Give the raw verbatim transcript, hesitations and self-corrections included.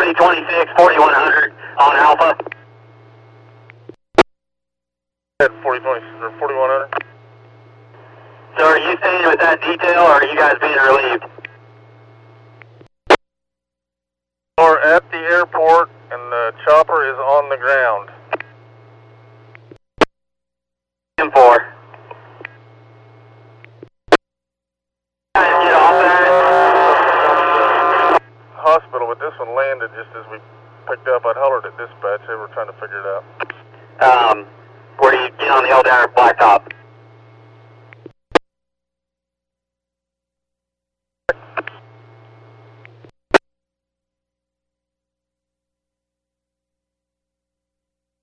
Charlie twenty-six, forty-one hundred on Alpha. forty twenty or forty-one hundred. So are you staying with that detail, or are you guys being relieved? We're at the airport, and the chopper is on the ground. ten four. Guys, get off that. Hospital, but this one landed just as we picked up. I'd hollered at dispatch. They were trying to figure it out. Um, where do you get on the old Blacktop?